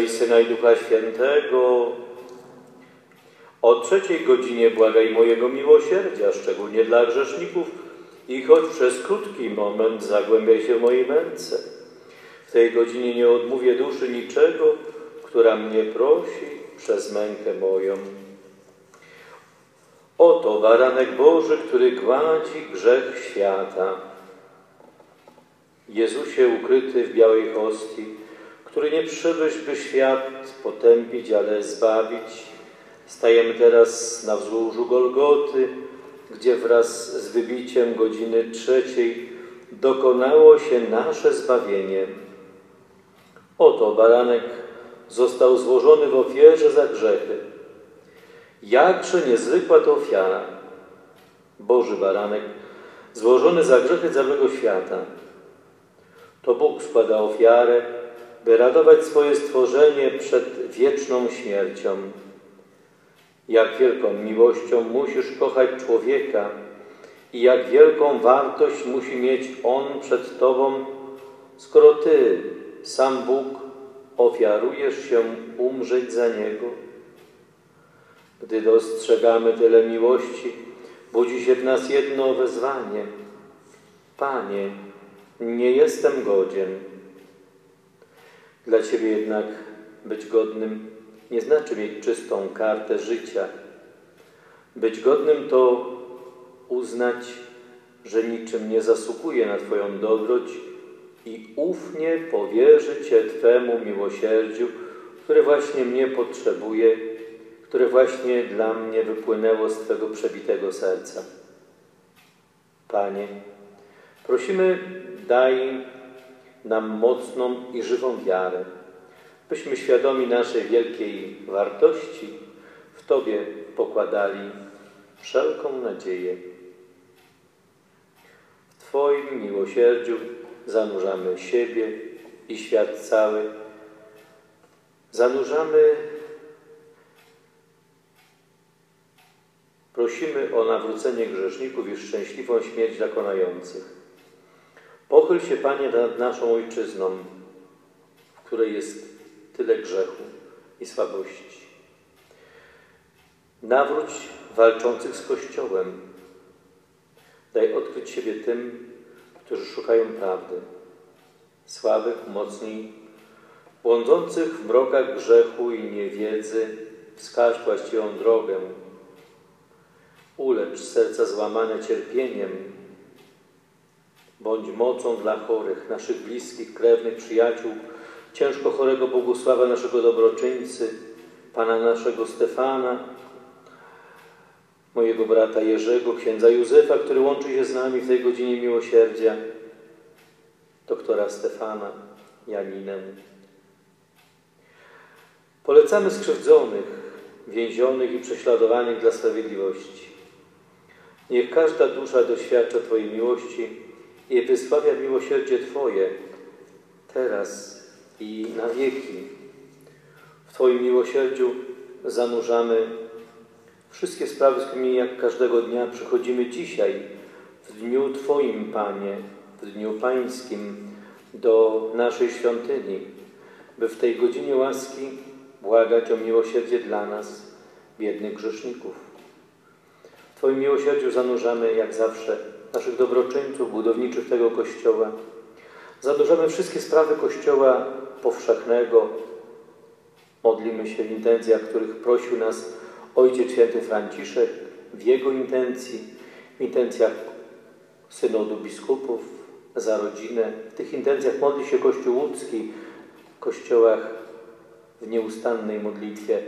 Syna i Ducha Świętego. O 3:00 błagaj mojego miłosierdzia, szczególnie dla grzeszników, i choć przez krótki moment zagłębiaj się w mojej męce. W tej godzinie nie odmówię duszy niczego, która mnie prosi przez mękę moją. Oto baranek Boży, który gładzi grzech świata. Jezusie ukryty w białej hostii, który nie przybyłeś, by świat potępić, ale zbawić, stajemy teraz na wzgórzu Golgoty, gdzie wraz z wybiciem godziny 3:00 dokonało się nasze zbawienie. Oto baranek został złożony w ofierze za grzechy. Jakże niezwykła to ofiara. Boży baranek złożony za grzechy całego świata. To Bóg składa ofiarę, by ratować swoje stworzenie przed wieczną śmiercią. Jak wielką miłością musisz kochać człowieka i jak wielką wartość musi mieć on przed Tobą, skoro Ty, sam Bóg, ofiarujesz się umrzeć za Niego. Gdy dostrzegamy tyle miłości, budzi się w nas jedno wezwanie. Panie, nie jestem godzien. Dla Ciebie jednak być godnym nie znaczy mieć czystą kartę życia. Być godnym to uznać, że niczym nie zasługuje na Twoją dobroć i ufnie powierzyć się Twemu miłosierdziu, które właśnie mnie potrzebuje, które właśnie dla mnie wypłynęło z Twego przebitego serca. Panie, prosimy, daj nam mocną i żywą wiarę, byśmy świadomi naszej wielkiej wartości w Tobie pokładali wszelką nadzieję. W Twoim miłosierdziu zanurzamy siebie i świat cały. Prosimy o nawrócenie grzeszników i szczęśliwą śmierć dokonających. Pochyl się, Panie, nad naszą Ojczyzną, w której jest tyle grzechu i słabości. Nawróć walczących z Kościołem. Daj odkryć siebie tym, którzy szukają prawdy. Słabych, mocniej, błądzących w mrokach grzechu i niewiedzy, wskaż właściwą drogę. Ulecz serca złamane cierpieniem. Bądź mocą dla chorych, naszych bliskich, krewnych, przyjaciół, ciężko chorego Bogusława, naszego dobroczyńcy, Pana naszego Stefana, mojego brata Jerzego, księdza Józefa, który łączy się z nami w tej godzinie miłosierdzia, doktora Stefana, Janinę. Polecamy skrzywdzonych, więzionych i prześladowanych dla sprawiedliwości. Niech każda dusza doświadcza Twojej miłości i wysławia miłosierdzie Twoje, teraz i na wieki. W Twoim miłosierdziu zanurzamy wszystkie sprawy, z którymi jak każdego dnia przychodzimy dzisiaj, w dniu Twoim, Panie, w dniu Pańskim, do naszej świątyni, by w tej godzinie łaski błagać o miłosierdzie dla nas, biednych grzeszników. W Twoim miłosierdziu zanurzamy, jak zawsze, naszych dobroczyńców, budowniczych tego Kościoła. Zanurzamy wszystkie sprawy Kościoła powszechnego. Modlimy się w intencjach, których prosił nas Ojciec Święty Franciszek, w jego intencji, w intencjach synodu biskupów, za rodzinę. W tych intencjach modli się Kościół łódzki, w kościołach w nieustannej modlitwie.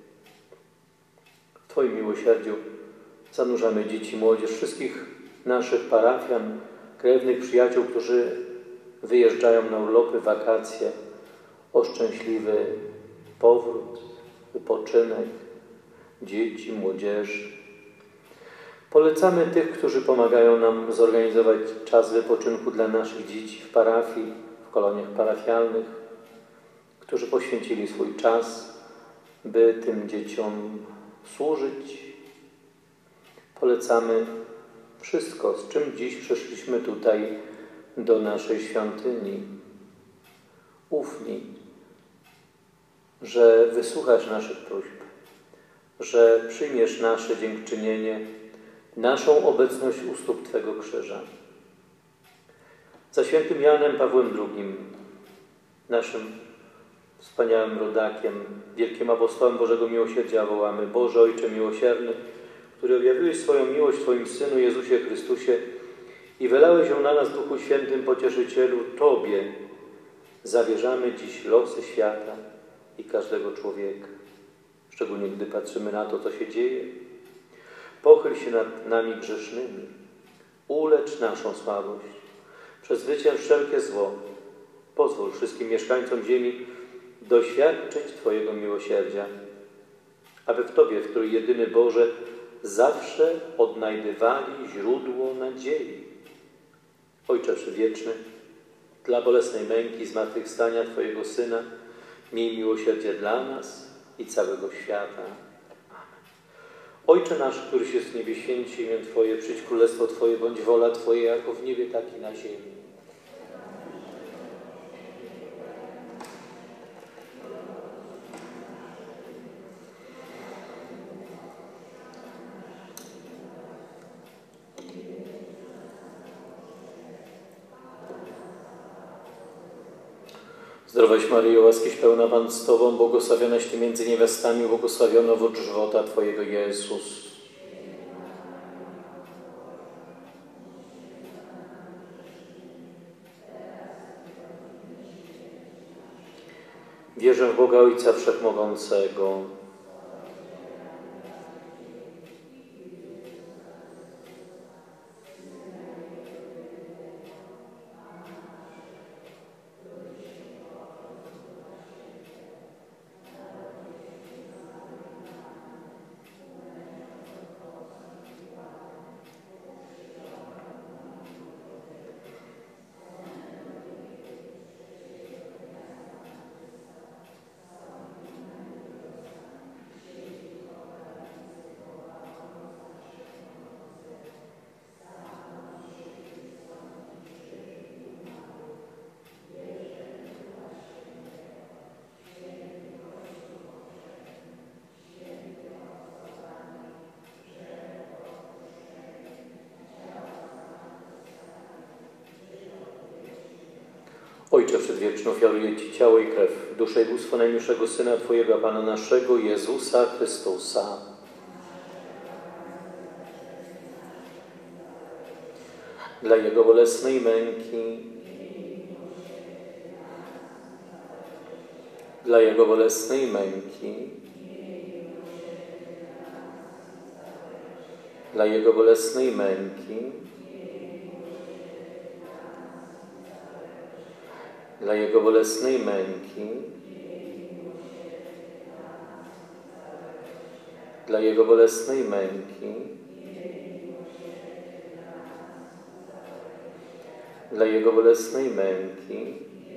W Twoim miłosierdziu zanurzamy dzieci, młodzież, wszystkich naszych parafian, krewnych, przyjaciół, którzy wyjeżdżają na urlopy, wakacje, o szczęśliwy powrót, wypoczynek, dzieci, młodzieży. Polecamy tych, którzy pomagają nam zorganizować czas wypoczynku dla naszych dzieci w parafii, w koloniach parafialnych, którzy poświęcili swój czas, by tym dzieciom służyć. Polecamy wszystko, z czym dziś przyszliśmy tutaj do naszej świątyni. Ufni, że wysłuchasz naszych próśb, że przyjmiesz nasze dziękczynienie, naszą obecność u stóp Twego krzyża. Za świętym Janem Pawłem II, naszym wspaniałym rodakiem, wielkim apostołem Bożego Miłosierdzia wołamy: Boże Ojcze miłosierny, który objawiłeś swoją miłość w Twoim Synu Jezusie Chrystusie i wylałeś ją na nas, Duchu Świętym, Pocieszycielu, Tobie zawierzamy dziś losy świata i każdego człowieka. Szczególnie gdy patrzymy na to, co się dzieje. Pochyl się nad nami grzesznymi, ulecz naszą słabość, przezwycięż wszelkie zło. Pozwól wszystkim mieszkańcom ziemi doświadczyć Twojego miłosierdzia, aby w Tobie, w której jedyny Boże, zawsze odnajdywali źródło nadziei. Ojcze Przedwieczny, dla bolesnej męki zmartwychwstania Twojego Syna, miej miłosierdzie dla nas i całego świata. Amen. Ojcze nasz, któryś jest w niebie, święć się imię Twoje, przyjdź królestwo Twoje, bądź wola Twoja, jako w niebie, tak i na ziemi. Zdrowaś Maryjo, łaskiś pełna, Pan z Tobą, błogosławionaś Ty między niewiastami, błogosławiony owoc żywota Twojego, Jezus. Wierzę w Boga Ojca Wszechmogącego, Ojcze Przedwieczny, ofiaruję Ci ciało i krew, duszę i bóstwo najmilszego Syna Twojego, a Pana naszego, Jezusa Chrystusa. Dla Jego bolesnej męki, dla Jego bolesnej męki, dla Jego bolesnej męki, dla Jego bolesnej męki, dla Jego bolesnej męki, dla Jego bolesnej męki,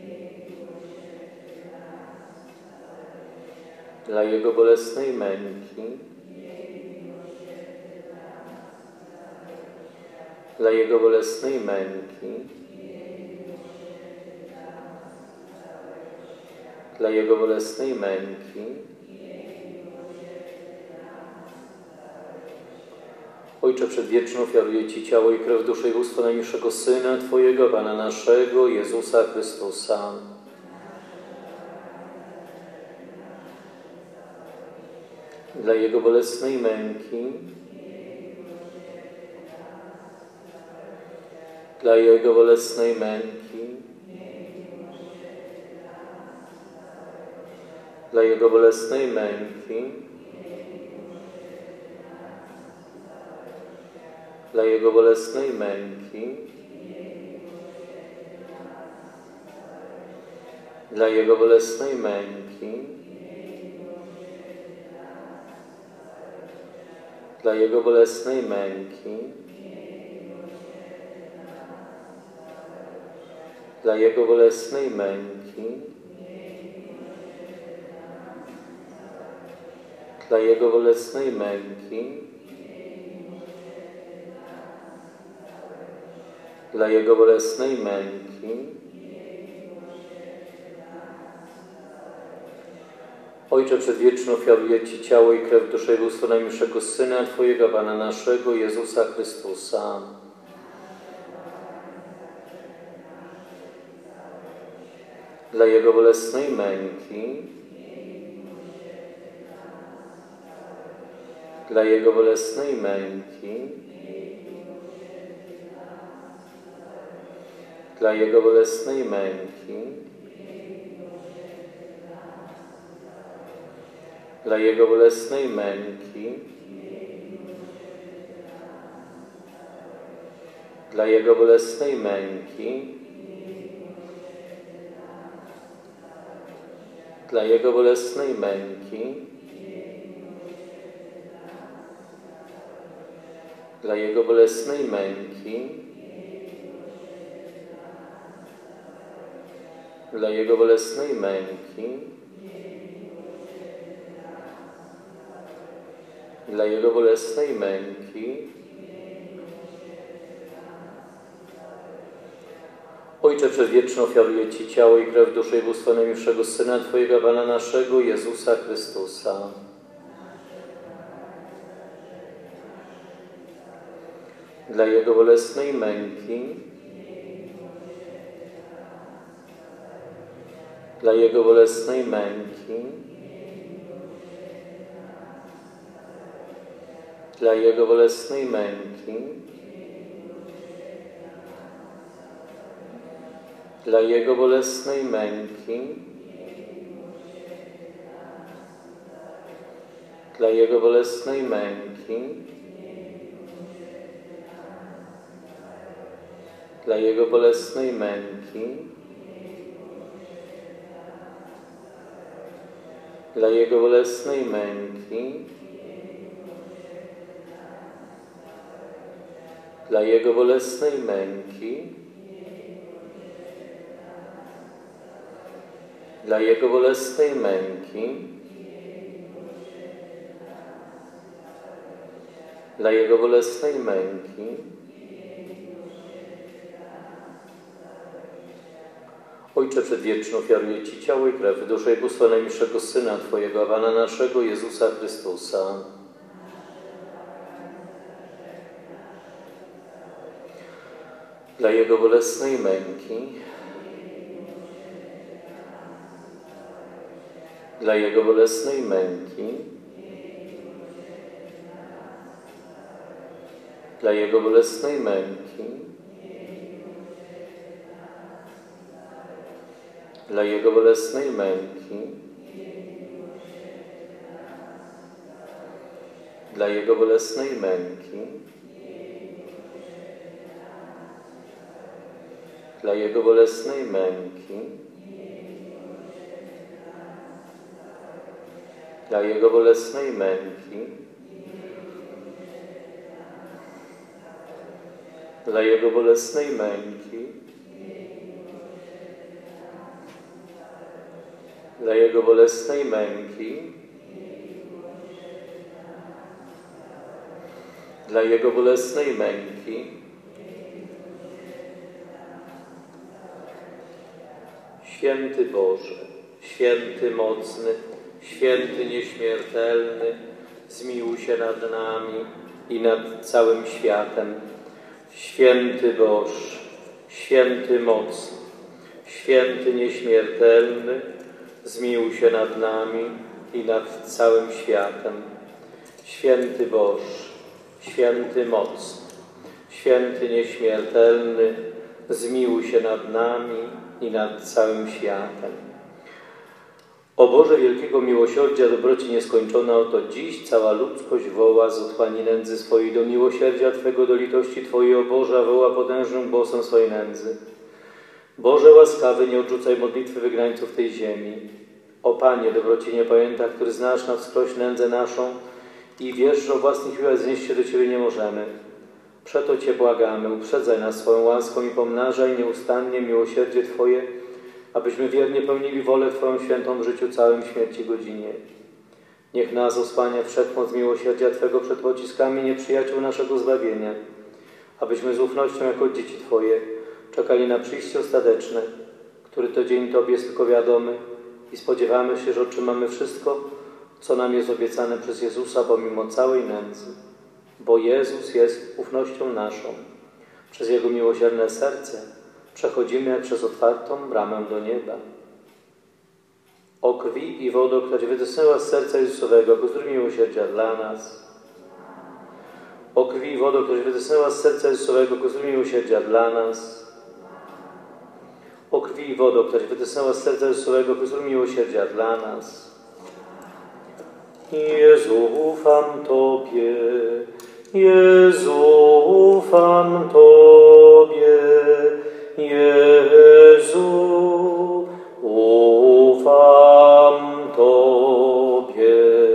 dla Jego bolesnej męki, dla Jego bolesnej męki, dla Jego bolesnej męki. Ojcze Przedwieczny, ofiaruję Ci ciało i krew, duszę i bóstwo najmilszego Syna Twojego, Pana naszego, Jezusa Chrystusa. Dla Jego bolesnej męki, dla Jego bolesnej męki, dla Jego bolesnej męki, dla Jego bolesnej męki, dla Jego bolesnej męki, dla Jego bolesnej męki, dla Jego bolesnej męki, dla Jego bolesnej męki, dla Jego bolesnej męki, Ojcze Przedwieczny, ofiaruję Ci ciało i krew, duszę i bóstwo najmilszego Syna Twojego, Pana naszego, Jezusa Chrystusa. Dla Jego bolesnej męki, dla Jego bolesnej męki, dla Jego bolesnej męki, dla Jego bolesnej męki, dla Jego bolesnej męki, dla Jego bolesnej męki, dla Jego bolesnej męki, dla Jego bolesnej męki, dla Jego bolesnej męki. Ojcze Przedwieczny, ofiaruję Ci ciało i krew, duszę i bóstwo najmilszego Syna Twojego, Pana naszego, Jezusa Chrystusa. Dla Jego bolesnej męki, dla Jego bolesnej męki, dla Jego bolesnej męki, dla Jego bolesnej męki, dla Jego bolesnej męki, dla Jego bolesnej męki, dla Jego bolesnej męki, dla Jego bolesnej męki, dla Jego bolesnej męki, dla Jego bolesnej męki. Ojcze Przedwieczny, ofiaruję Ci ciało i krew, duszę i bóstwo najmilszego Syna Twojego, a Pana naszego, Jezusa Chrystusa. Dla Jego bolesnej męki, dla Jego bolesnej męki, dla Jego bolesnej męki, dla Jego bolesnej męki, dla Jego bolesnej męki, dla Jego bolesnej męki, dla Jego bolesnej męki, dla Jego bolesnej męki, dla Jego bolesnej męki, dla Jego bolesnej męki. Święty Boże, święty mocny, święty nieśmiertelny, zmiłuj się nad nami i nad całym światem. Święty Boże, święty mocny, święty nieśmiertelny, zmiłuj się nad nami i nad całym światem. Święty Boże, święty mocny, święty nieśmiertelny, zmiłuj się nad nami i nad całym światem. O Boże wielkiego miłosierdzia, dobroci nieskończona, oto dziś cała ludzkość woła z otchłani nędzy swojej do miłosierdzia Twego, do litości Twojej, o Boże, woła potężnym głosem swojej nędzy. Boże łaskawy, nie odrzucaj modlitwy wygnańców tej ziemi. O Panie, dobroci niepojęta, który znasz na wskroś nędzę naszą i wiesz, że o własnych siłach znieść się do Ciebie nie możemy. Przeto Cię błagamy, uprzedzaj nas swoją łaską i pomnażaj nieustannie miłosierdzie Twoje, abyśmy wiernie pełnili wolę Twoją świętą w życiu całym, śmierci godzinie. Niech nas osłania wszechmoc miłosierdzia Twego przed pociskami nieprzyjaciół naszego zbawienia, abyśmy z ufnością jako dzieci Twoje czekali na przyjście ostateczne, który to dzień Tobie jest tylko wiadomy, i spodziewamy się, że otrzymamy wszystko, co nam jest obiecane przez Jezusa, pomimo całej nędzy. Bo Jezus jest ufnością naszą. Przez Jego miłosierne serce przechodzimy jak przez otwartą bramę do nieba. O krwi i wodo, która wytysnęła z serca Jezusowego, ku zdrowiu miłosierdzia dla nas. O krwi i wodo, która wytysnęła z serca Jezusowego, ku zdrowiu miłosierdzia dla nas. O krwi i wodo, która wytysnęła z serca Jezusowego, ku zdrowiu miłosierdzia dla nas. Jezu, ufam Tobie, Jezu, ufam Tobie, Jezu, ufam Tobie,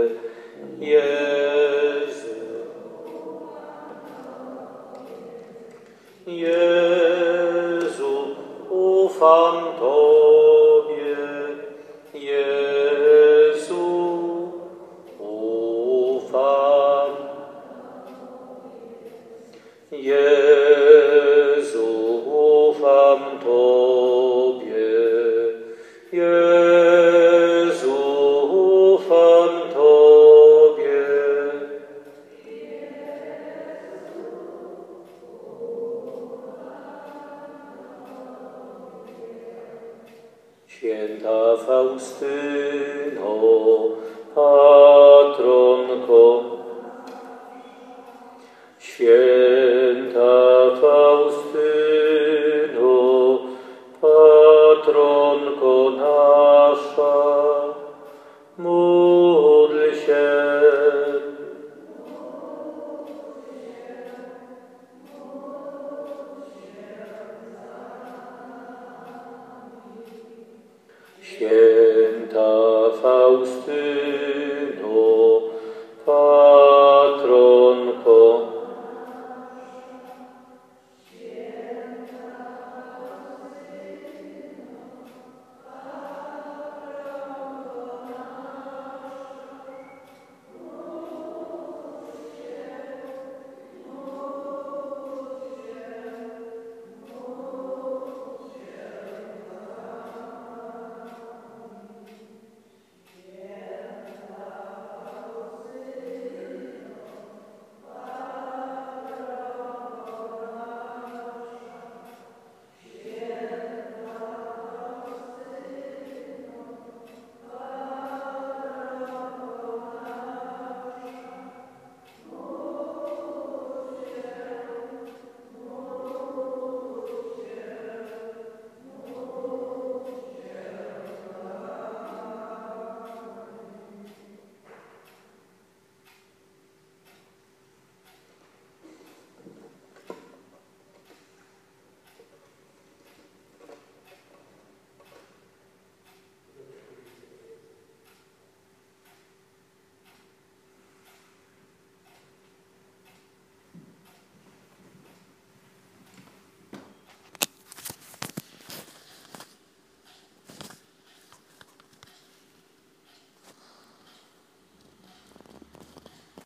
Jezu, Jezu, ufam Tobie, Jezu, ufam. Jezu, ufam Tobie, Jezu, ufam Tobie. Święta Faustyno, patronko, Święta Faustyno, patronko nasza, módl się. Święta